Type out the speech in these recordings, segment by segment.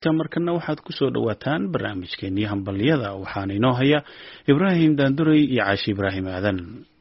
markana waxaad ku soo dhawaataan barnaamijkeenii hambaliyada waxaana inoo haya Ibraahim Daanduray iyo Caashi Ibraahim Aadan.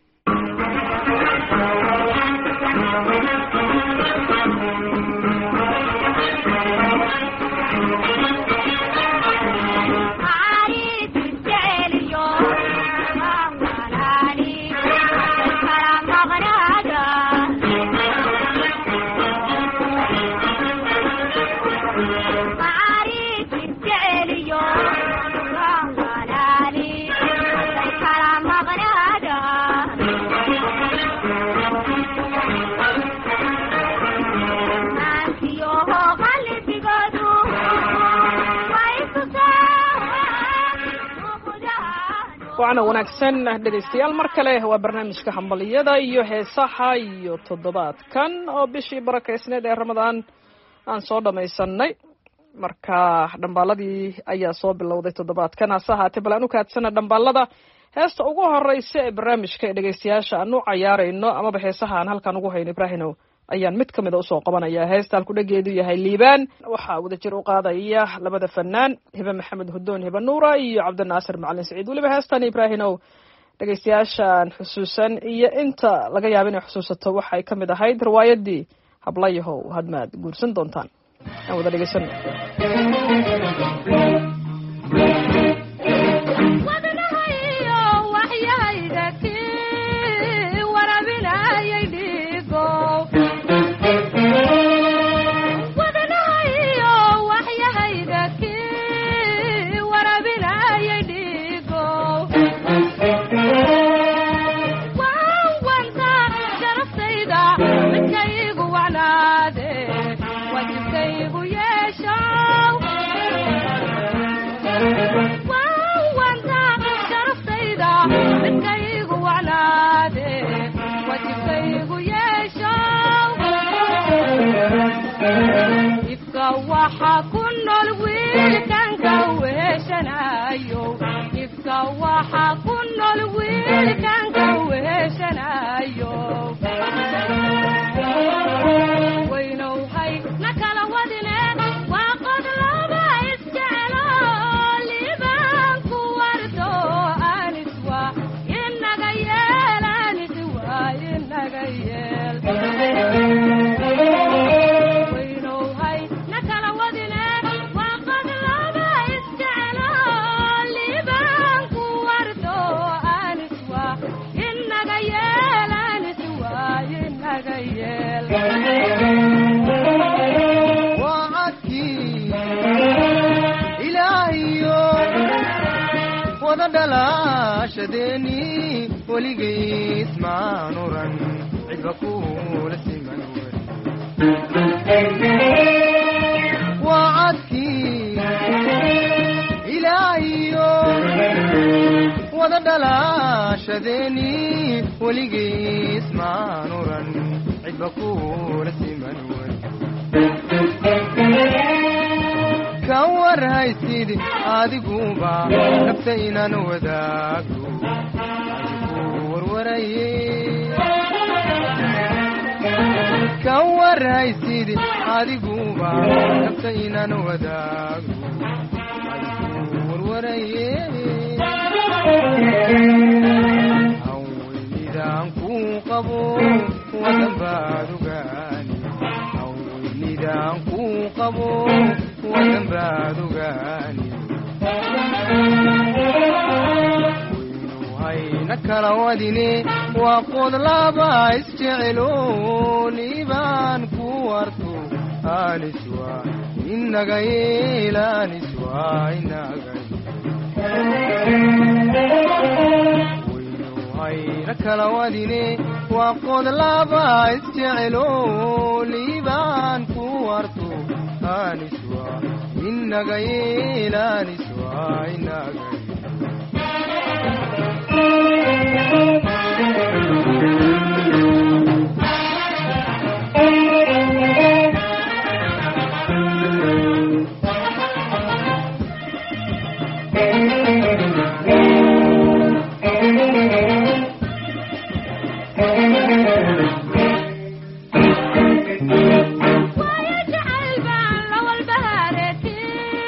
waana wanaagsan dhageystayaal mar kale waa barnaamijka hambaliyada iyo heesaha iyo toddobaadkan oo bishii barakeysneed ee Ramadaan aan soo dhameysanay marka dhambaaladii ayaa soo bilowday toddobaadkan asahaate bal aanu kaadsana dhambaalada heesta ugu horeysa ee barnaamijka ee dhageystayaasha aanu ciyaareyno ama heesaha aan halkan ugu hayno Ibraahimow ayaan mid kamid ah soo qabanaya heestaan ku dhageedu yahay Liibaan waxa wada jir u qaadaya labada fanaan Hiba Maxamed Hudoon Hiba Nuura iyo Cabdinaasir Macalin Saciid waliba heestaan Ibraahimow dhageystayaashan xusuusan iyo inta laga yaabo inay xusuusato waxay kamid ahayd riwaayadii Hablayahow hadmaad guursan doontaan aan wada dhageysan ويجعل بان لو البهارتي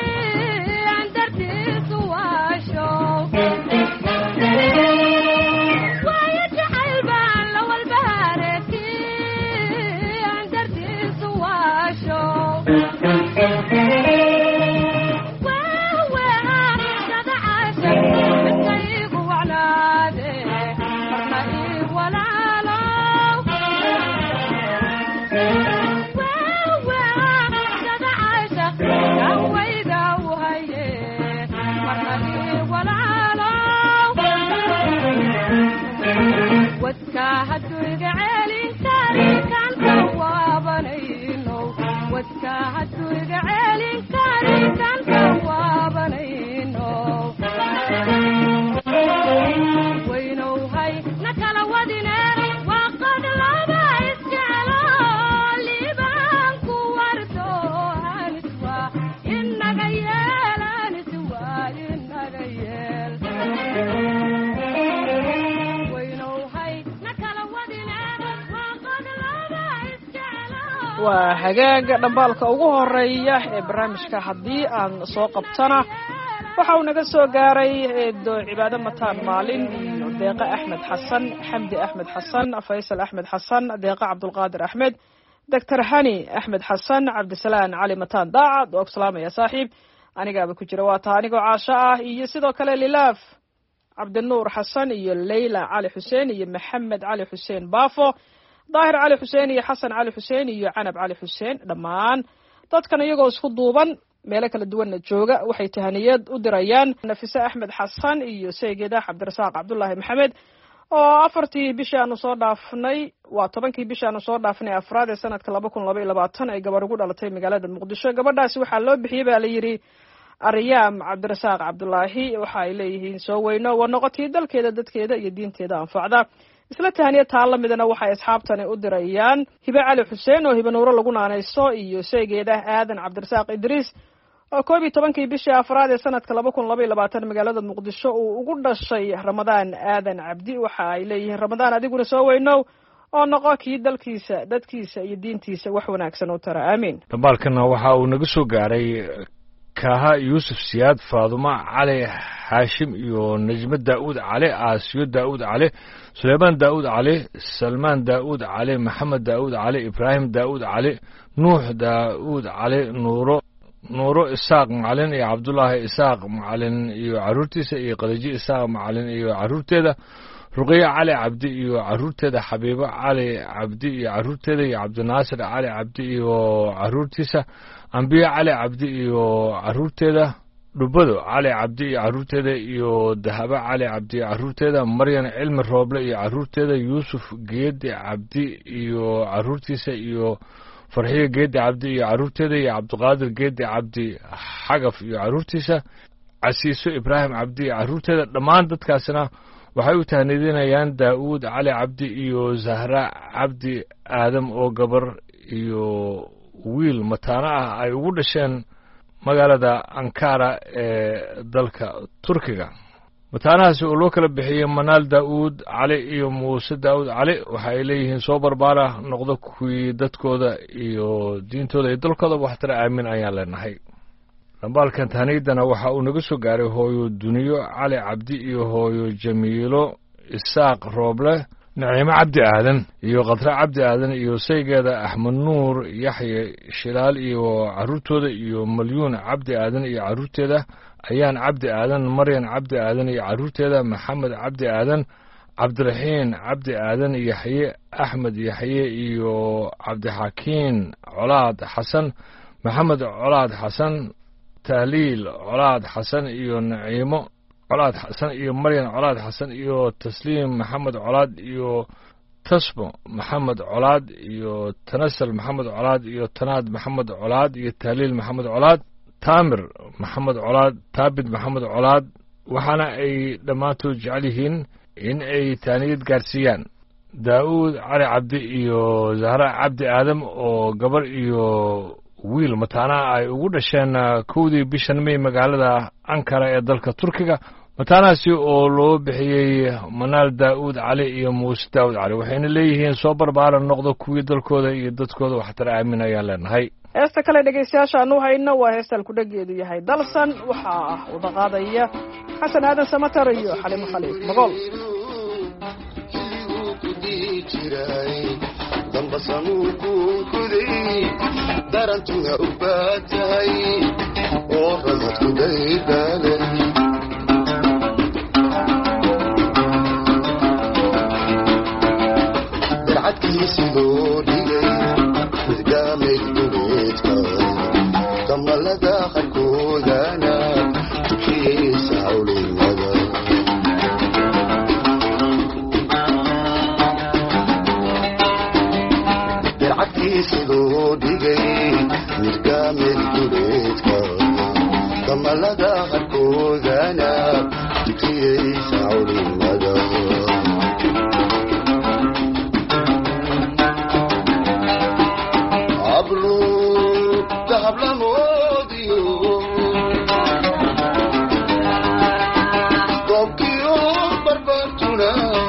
waa hagaaga dhambaalka ugu horeeya ee barnaamijka haddii aan soo qabtana waxa uu naga soo gaaray eedo cibaado mataan maalin iyo deeqa axmed xasan xamdi axmed xasan faysal axmed xasan deeqa cabdulqaadir axmed doctor hani axmed xasan cabdisalaan cali mataan daacad waa ku salaamaya saaxiib anigaaba ku jira waa taa anigoo caasho ah iyo sidoo kale lilaaf cabdinuur xasan iyo leyla cali xuseen iyo maxamed cali xuseen baafo daahir cali xuseen iyo xasan cali xuseen iyo canab cali xuseen dhammaan dadkan iyagoo isku duuban meelo kala duwanna jooga waxay tahaniyad u dirayaan nafise axmed xasan iyo saygeeda cabdirasaaq cabdullaahi maxamed oo 4 bishii aanu soo dhaafnay waa 10 bishii aanu soo dhaafnay afraad ee sanadka 2022 ay gabar ugu dhalatay magaalada muqdisho gabadhaasi waxaa loo bixiyay baa la yiri aryaam cabdirasaaq cabdullaahi waxa ay leeyihiin soo weyno waa noqotay dalkeeda dadkeeda iyo diinteeda anfacda isla tahaniyad taa la midana waxay asxaabtani u dirayaan hibe cali xuseen oo hibe nuuro lagu naanayso iyo saygeeda aadan cabdirasaaq idriis oo 11 bishii afraad ee sanadka 2022 magaalada muqdisho uu ugu dhashay ramadaan aadan cabdi waxa ay leeyihiin ramadaan adiguna soo weynow oo noqo kii dalkiisa dadkiisa iyo diintiisa wax wanaagsan u tara aamin dambaalkana waxa uu naga soo gaaray kaha yuusuf siyaad faaduma cali haashim iyo najma daa'uud cali aasiyo daa'uud cali suleymaan daa'uud cali salmaan daa'uud cali maxamed daa'uud cali ibraahim daa'uud cali nuux daa'uud cali nuuro isaaq macalin iyo cabdullaahi isaaq macalin iyo carruurtiisa iyo qadaji isaaq macalin iyo carruurteeda ruqayya cali cabdi iyo carruurteeda xabiibo cali cabdi iyo carruurteeda iyo cabdinaasir cali cabdi iyo carruurtiisa ambiye cali cabdi iyo carruurteeda dhubado cali cabdi iyo carruurteeda iyo dahaba cali cabdi iyo carruurteeda maryan cilmi rooble iyo carruurteeda yuusuf geedi cabdi iyo carruurtiisa iyo farxiyo geedi cabdi iyo carruurteeda iyo cabdiqaadir geedi cabdi xagaf iyo carruurtiisa casiiso ibraahim cabdi iyo carruurteeda dhammaan dadkaasina waxay u tahnidinayaan daa'uud cali cabdi iyo zahra cabdi aadam oo gabar iyo wiil mataano ah ay ugu dhasheen magaalada ankara ee dalka turkiga mataanahaasi oo loo kala bixiyey manaal daa'uud cali iyo muuse daa'uud cali waxa ay leeyihiin soo barbaara noqdo kuwii dadkooda iyo diintooda iyo dalkooda waxtara aamin ayaan leenahay dambaalkan tahniyadana waxa uu naga soo gaaray hooyo duniyo cali cabdi iyo hooyo jamiilo isaaq rooble naciimo cabdi aadan iyo khadra cabdi aadan iyo saygeeda axmed nuur yaxye shilaal iyo carruurtooda iyo malyuun cabdi aadan iyo carruurteeda ayaan cabdi aadan maryan cabdi aadan iyo carruurteeda maxamed cabdi aadan cabdiraxiin cabdi aadan yaxye axmed yaxye iyo cabdixakiin colaad xasan maxamed colaad xasan tahliil colaad xasan iyo naciimo colaad xasan iyo maryan colaad xasan iyo tasliim maxamed colaad iyo tasbo maxamed colaad iyo tanasal maxamed colaad iyo tanaad maxamed colaad iyo tahliil maxamed colaad taamir maxamed colaad taabid maxamed colaad waxaana ay dhammaantood jecel yihiin in ay taaniyad gaarsiiyaan daa'uud cali cabdi iyo zahra cabdi aadam oo gabar iyo wiil mataanaha ay ugu dhasheen 1 bishan May magaalada Ankara ee dalka Turkiga mataanahaasi oo loo bixiyey manaal daa'uud cali iyo muuse daa'uud cali waxayna leeyihiin soo barbaaran noqdo kuwii dalkooda iyo dadkooda waxtar aaminayaan leenahay heesta kale dhegeystayaasha aanu hayno waa heestal ku dhageedu yahay dalsan waxaa wada qaadaya xasan aadan samatar iyo xalimo khaliif magol dambasanuku kuday darantuha u baatahay oo ramadku daydaaday darcadkiisi loo dhigay hurdaamayd duleedka damalada qarkoodana tukiyeysa hawlinada sacadkiisidoo dhigay mirgaamid duleedka damalada harkoodana dugsiyaysa culimada ablu dahablamoodiyo dobkiyo barbartuna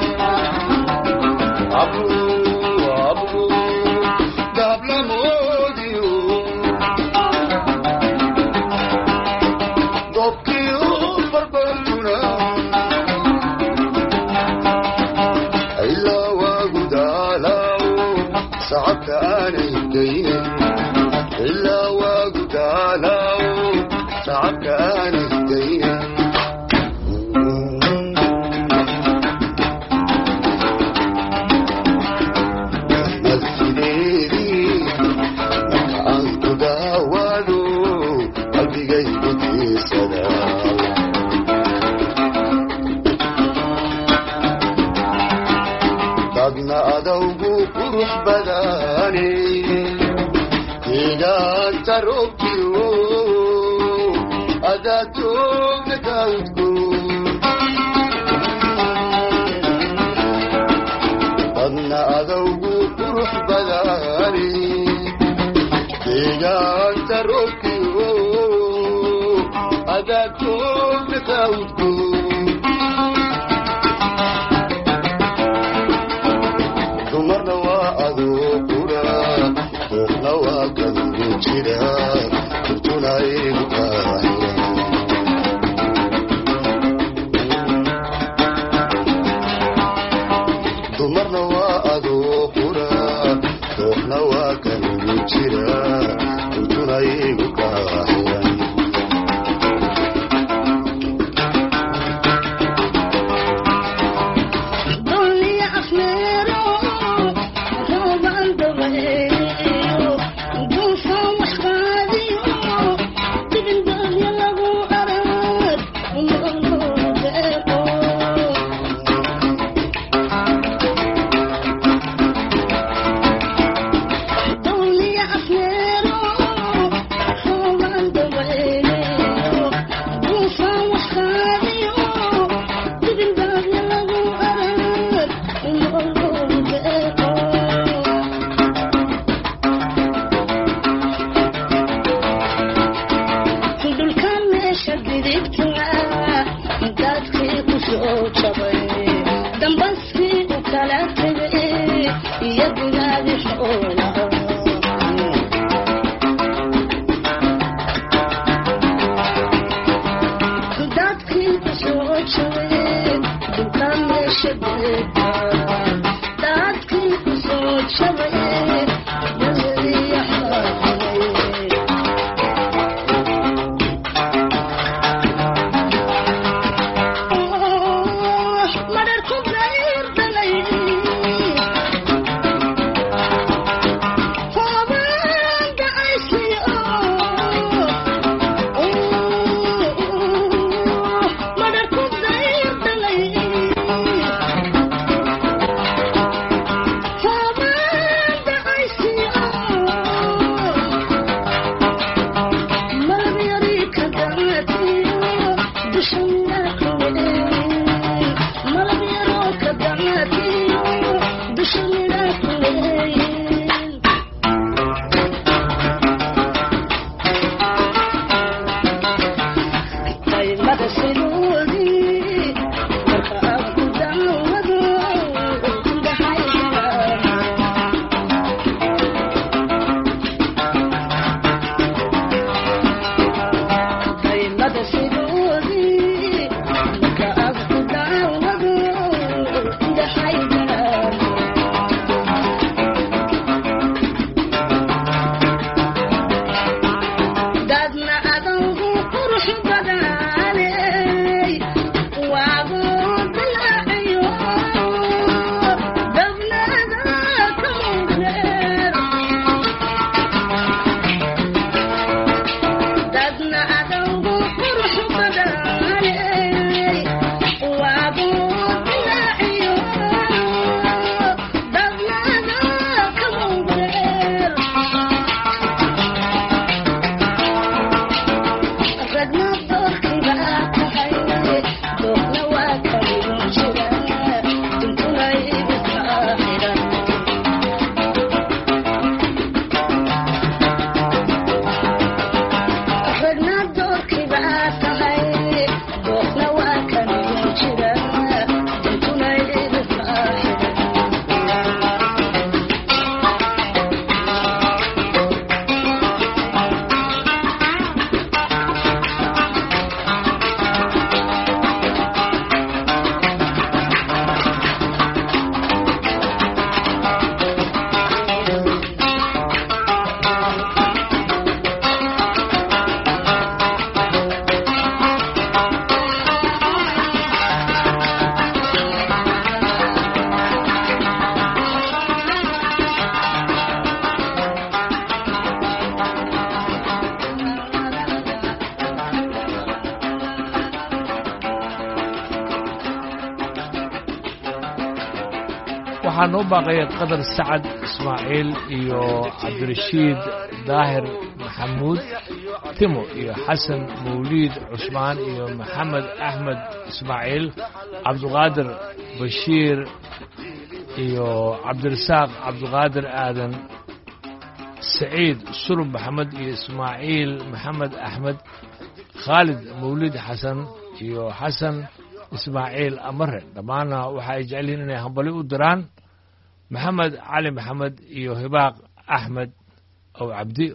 ablu dahablamoodiyo dobkiyo barbartuna ilaa waagu daalaao sacabka aanay daynin ilaa waagu daalaao sacabka aanay daynin dadna adawgu qurux badane deegaanta roobkiyo adaatoogna daawdku dadna adawgu qurux badane deegaanta roobkiyo adaatoogna daawdku dumarna waa adoo qura ruuxna waa kanugu jira kurtuna igu qaaxira dumarna waa adoo qura ruuxna waa kanugu jira kurtuna igu qaaxira waxaa noo baaqaya qadar sacad ismaaciil iyo cabdirashiid daahir maxamuud timo iyo xasan mawliid cusmaan iyo maxamed axmed ismaaciil cabdiqaadir bashiir iyo cabdirasaaq cabdiqaadir aadan saciid sulub maxamed iyo ismaaciil maxamed axmed khaalid mawlid xasan iyo xasan ismaaciil amare dhammaanna waxa ay jecel yihiin inay hambali u diraan maxamed cali maxamed iyo hibaaq axmed ow cabdi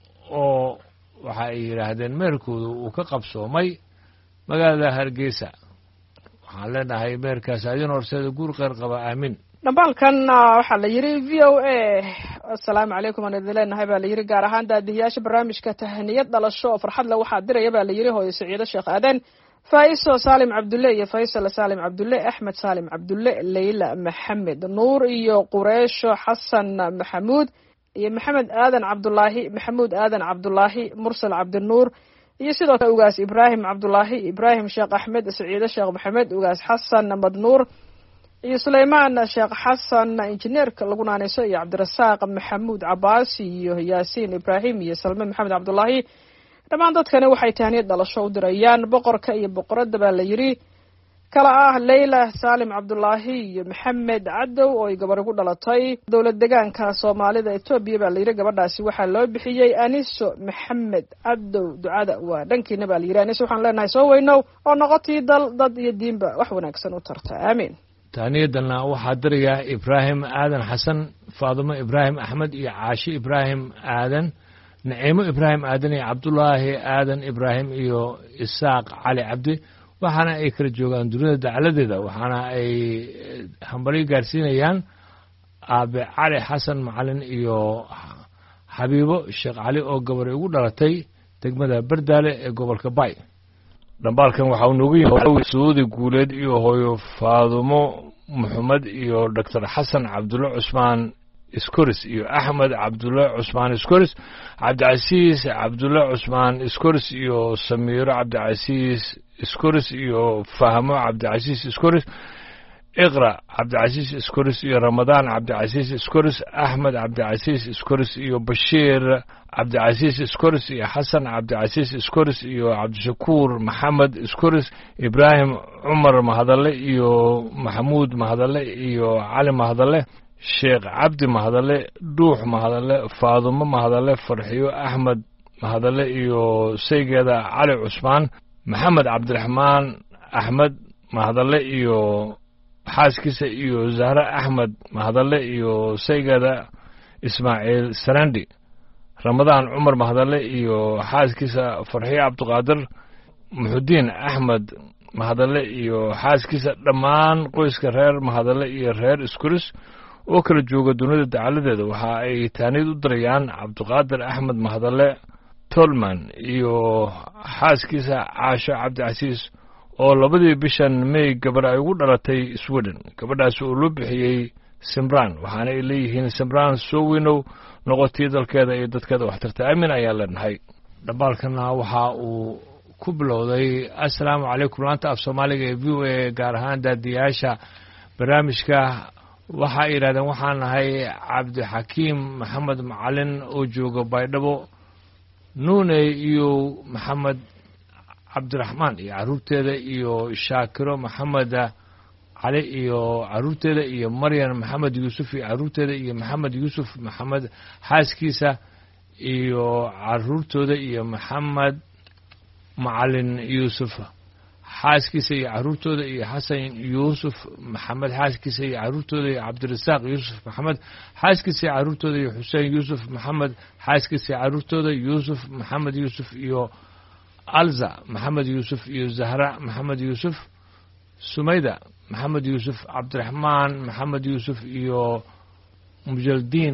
oo waxa ay yidhaahdeen meerkoodu uu ka qabsoomay magaalada hargeysa waxaan leenahay meerkaas adin horseeda guur kheyr qaba aamin dhambaalkan waxaa la yidhi v o a assalaamu calaykum aan idin leenahay baa la yidhi gaar ahaan daadihiyaasha barnaamijka tahaniyad dhalasho oo farxad le waxaa diraya baa la yidhi hooyo saciido sheekh aadan faiso saalim cabdulle iyo faysal saalim cabdulle axmed saalim cabdulle leyla maxamed nuur iyo qureesho xasan maxamuud iyo maxamed aadan cabdulaahi maxamuud aadan cabdulaahi mursal cabdinuur iyo sidoo kale ugaas ibraahim cabdulaahi ibraahim sheekh axmed saciido sheekh maxamed ugaas xasan madnuur iyo suleymaan sheekh xasan injineerka lagu naanayso iyo cabdirasaaq maxamuud cabaas iyo yaasiin ibraahim iyo salme maxamed cabdulaahi dhammaan dadkani waxay tahaniyad dhalasho u dirayaan boqorka iyo boqoradda baa la yidhi kala ah leyla saalim cabdulaahi iyo maxamed cadow oo ay gabar ugu dhalatay dowlad degaanka soomaalida etoobiya baa la yidhi gabadhaasi waxaa loo bixiyey aniso maxamed cadow ducada waa dhankiina baa la yidhi aniso waxaan leenahay soo weynow oo noqotii dal dad iyo diinba wax wanaagsan u tarta aamiin tahniyadana waxaa diraya ibraahim aadan xasan faadimo ibraahim axmed iyo caashi ibraahim aadan naciimo ibraahim aadan iyo cabdulaahi aadan ibraahim iyo isaaq cali cabdi waxaana ay kala joogaan dunida dacaladeeda waxaana ay hambalyo gaarsiinayaan aabe cali xasan macalin iyo xabiibo sheekh cali oo gabari ugu dhalatay degmada bardaale ee gobolka bay dhambaalkan waxaa noogu yimi suudi guuleed iyo hooyo faadumo maxamed iyo doctor xasan cabdulle cusmaan iskoris iyo axmed cabdulle cusmaan iskoris cabdicasiis cabdulle cusmaan iskoris iyo samiiro cabdicasiis iskoris iyo fahmo cabdicasiis iskoris iqra cabdicasiis iskoris iyo ramadaan cabdicasiis iskoris axmed cabdicasiis iskoris iyo bashiir cabdicasiis iskoris iyo xasan cabdicasiis iskoris iyo cabdishakuur maxamed iskoris ibraahim cumar mahadalle iyo maxamuud mahadalle iyo cali mahadalle sheekh cabdi mahadalle dhuux mahadalle faadumo mahadalle farxiyo axmed mahadalle iyo saygeeda cali cusmaan maxamed cabdiraxmaan axmed mahadalle iyo xaaskiisa iyo zahre axmed mahadalle iyo saygeeda ismaaciil sarandi ramadaan cumar mahadalle iyo xaaskiisa farxiyo cabdiqaadir muxudiin axmed mahadalle iyo xaaskiisa dhammaan qoyska reer mahadalle iyo reer iskuris oo kala jooga dunida dacaladeeda waxa ay taaniyad u dirayaan cabdiqaadir axmed mahadalle tolman iyo xaaskiisa caasho cabdicasiis oo labadii bishan may gabar ay ugu dhalatay sweden gabadhaas oo loo bixiyey simran waxaana ay leeyihiin simran soo weynow noqotii dalkeeda iyo dadkeeda waxtarta aamin ayaa leenahay dhambaalkana waxa uu ku bilowday assalaamu calaykum laanta af soomaaliga ee v o a gaar ahaan daadiyaasha barnaamijka waxa ay yidhahdeen waxaan nahay cabdixakiim maxamed macalin oo jooga baydhabo nuune iyo maxamed cabdiraxmaan iyo carruurteeda iyo shaakiro maxamed cali iyo carruurteeda iyo maryan maxamed yuusuf iyo carruurteeda iyo maxamed yuusuf maxamed xaaskiisa iyo carruurtooda iyo maxamed macalin yuusuf xaaskiisa iyo carruurtooda iyo xasan yuusuf maxamed xaaskiisa iyo carruurtooda iyo cabdirasaaq yuusuf maxamed xaaskiisa iyo carruurtooda iyo xuseen yuusuf maxamed xaaskiisa iyo carruurtooda yuusuf maxamed yuusuf iyo alza maxamed yuusuf iyo zahra maxamed yuusuf sumayda maxamed yuusuf cabdiraxmaan maxamed yuusuf iyo mujaldiin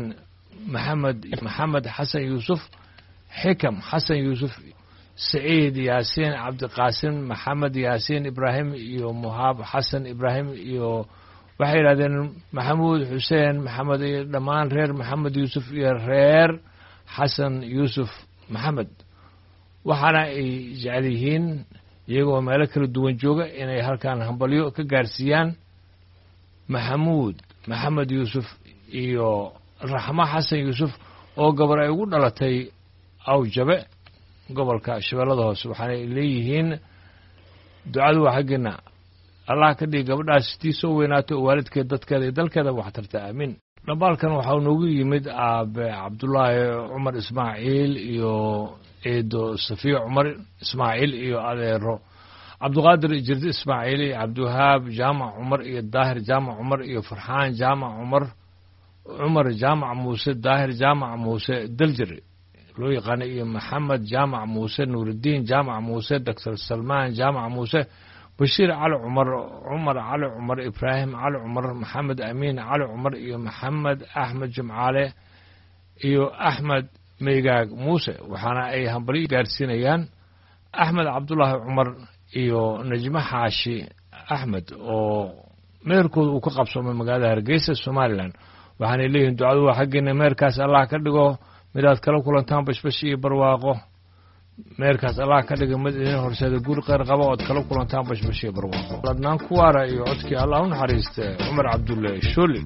maxamed xasan yuusuf xikam xasan yuusuf saciid yaasiin cabdiqaasim maxamed yaasiin ibraahim iyo muhaab xasan ibraahim iyo waxay yidhahdeen maxamuud xuseen maxamed iyo dhammaan reer maxamed yuusuf iyo reer xasan yuusuf maxamed waxaana ay jecel yihiin iyagoo meelo kala duwan jooga inay halkan hambalyo ka gaarsiiyaan maxamuud maxamed yuusuf iyo raxmo xasan yuusuf oo gabar ay ugu dhalatay awjabe gobolka shabeellada hoose waxaanay leeyihiin ducadu waa xaggeena allah ka dhigi gabadhaas tii soo weynaato oo waalidkeed dadkeeda iyo dalkeeda wax tarta aamiin dhambaalkan waxaa noogu yimid aabe cabdulaahi cumar ismaaciil iyo eedo safiya cumar ismaaciil iyo adeero cabdiqaadir jirdi ismaaciil iyo cabdiwahaab jaamac cumar iyo daahir jaamac cumar iyo farxaan jaamac cumar jaamac muuse daahir jaamac muuse daljir loo yaqaana iyo maxamed jaamac muuse nuurudiin jaamac muuse doctor salmaan jaamac muuse bashiir cali cumar cali cumar ibraahim cali cumar maxamed amiin cali cumar iyo maxamed axmed jimcaale iyo axmed meygaag muuse waxaana ay hambalyo gaarsiinayaan axmed cabdulaahi cumar iyo najmo xaashi axmed oo meherkooda uu ka qabsoomay magaalada hargeysa somalilan waxaanay leeyihiin ducadu waa xaggeena meherkaas allah ka dhigo midaad kala kulantaan bashbash iyo barwaaqo meerkaas allah ka dhiga mid idin horseeda guur qeyr qaba ood kala kulantaan bashbash iyo barwaaqo ladnaan kuwaara iyo codkii allah u naxariista cumar cabdulle shooli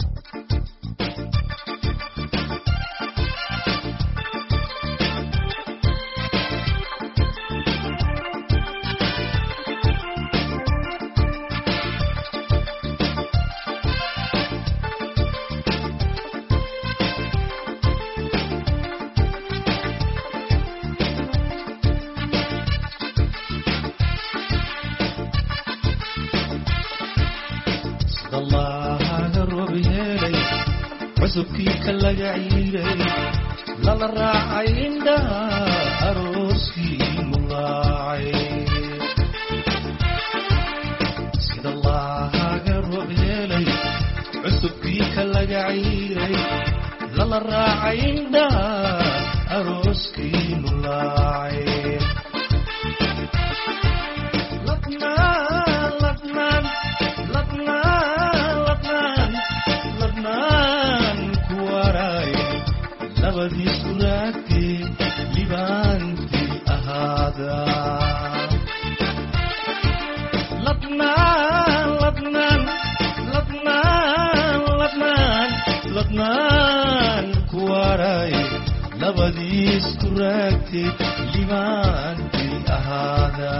cusubkii laga ciiray lala raacay indhaha arooskii mulaacay sida laaga roob helay cusubkii laga ciiray lala raacay indhaha arooskii mulaacay labadii suraagtee libaantii ahaada ladnaan ku waray labadii suraagtee libaantii ahaada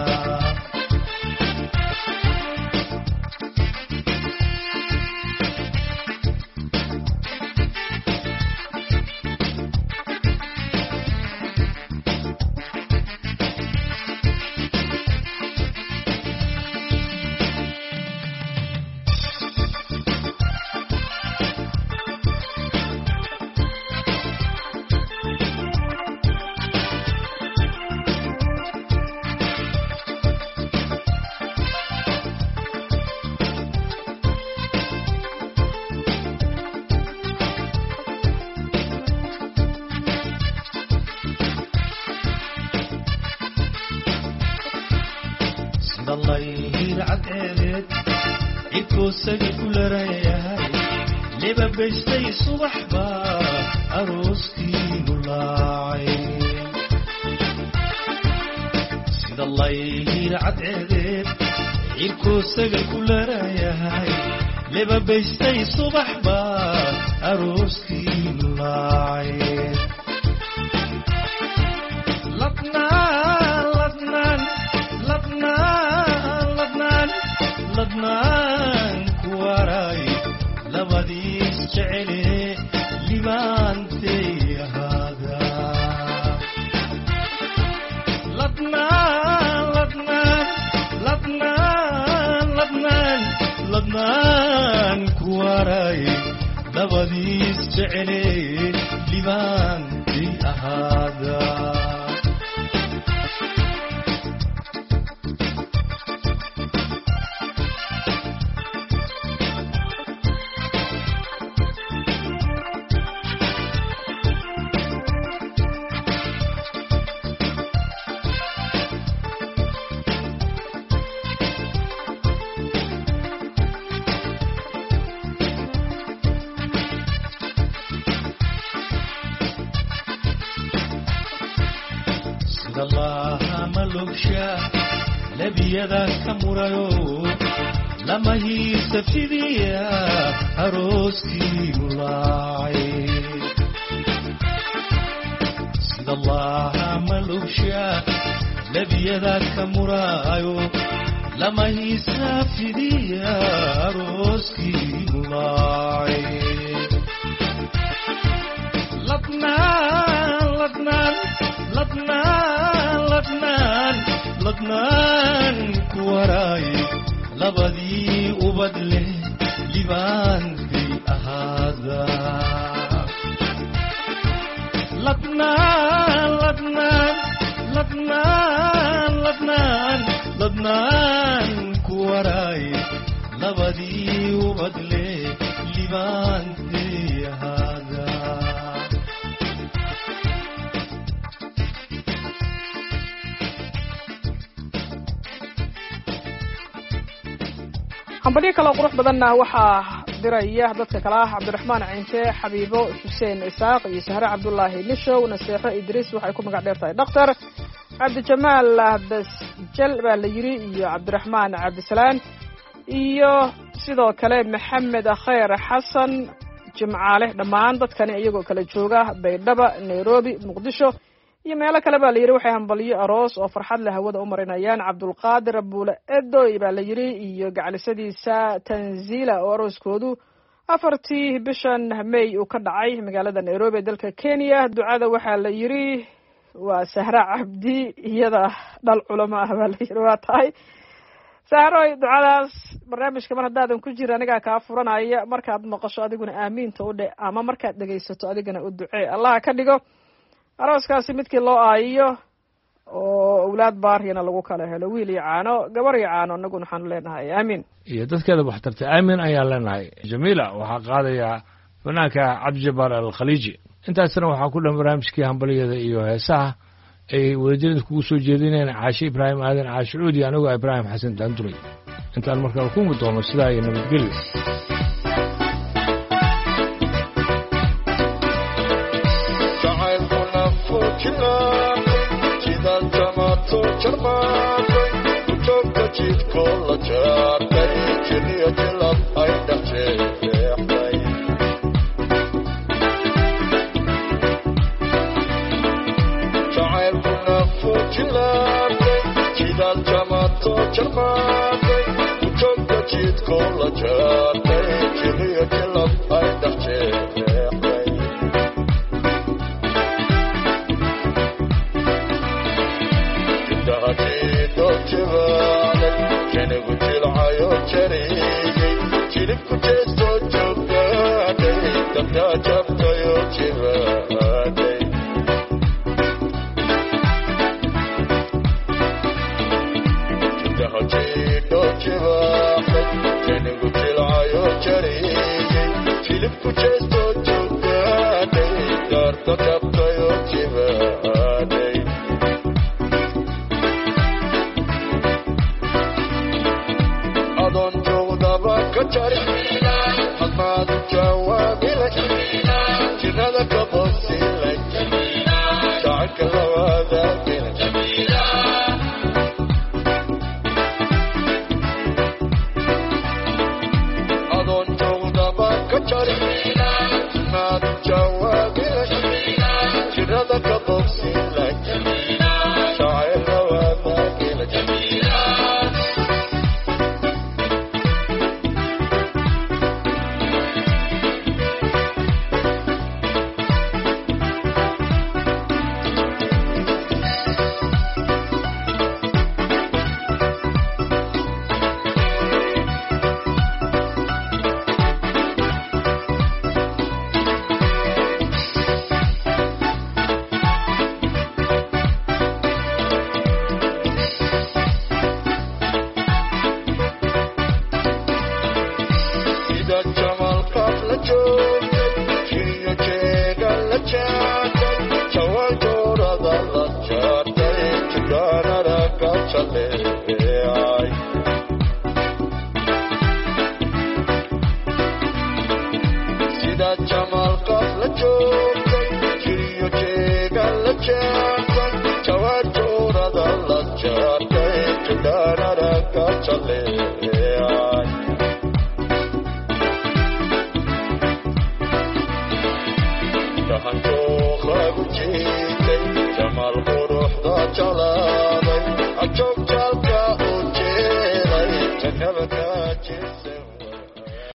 dallayhir cadceedeed cidkoosaga ku larayahay leba beystay subaxba arooskii mulaacay sidallayhir cadceedeed cidkoosaga ku larayahay leba beystay subaxba arooskii mulaacay ladnaan ku waray labadiis jecele libaantay ahaada ladnaan ku waray labadiis jecele libaantay ahaada labiyadan ka murayo lama hiisa fidiya arooskii ulaacay sida allaha malubsha labiyada ka muraayo lama hiisa fidiya arooskii ulaacay ladnaan ku waraay labadii ubad leh libaan bay ahaada ladnaan ku waraay labadii ubad leh libaan bay ahaada hambalyo kale qurux badanna waxaa diraya dadka kale ah cabdiraxmaan cinte xabiibo xuseen isaaq iyo sahre cabdullaahi nishow naseexo idriis waxay ku magac dheer tahay dhaktar cabdijamaal basjal baa la yidhi iyo cabdiraxmaan cabdisalaan iyo sidoo kale maxamed khayr xasan jimcaale dhammaan dadkani iyagoo kala jooga baydhaba nairobi muqdisho iyo meelo kale baa la yidhi waxay hambalyo aroos oo farxad leh hawada u marinayaan cabdulqaadir buule edoy baa la yidhi iyo gaclisadiisa tanzila oo arooskoodu 4 bishan May uu ka dhacay magaalada Nairobi dalka Kenya. Ducada waxaa la yiri waa Sahra Cabdi iyada dhal culamo ah baa la yiri waa tahay Sahra ducadaas barnaamijka mar hadaadan ku jira aniga ka furanaya markaad maqasho adiguna aamiinta u dhig ama markaad dhageysato adiguna u ducee Allah ka dhigo arooskaasi midkii loo aayiyo oo awlaad baariyana lagu kala helo wiil iyo caano gabar iyo caano anaguna waxaan leenahay aamin iyo dadkeeda waxtarta aamin ayaan leenahay jamiila waxaa qaadaya fanaanka cabdijabaar alkhaliiji intaasna waxaa ku dhan barnaamijkii hambaliyada iyo heesaha ay wadajirada kugu soo jeedinayaan caashi ibraahim aadan caashi cuudi anigoo ibraahim xasan daanduray intaan markaa ku mudoono sidaa iyo nabadgelyo Chale jeclaaday ajoog jaalka u jeelay jakada ka jeesa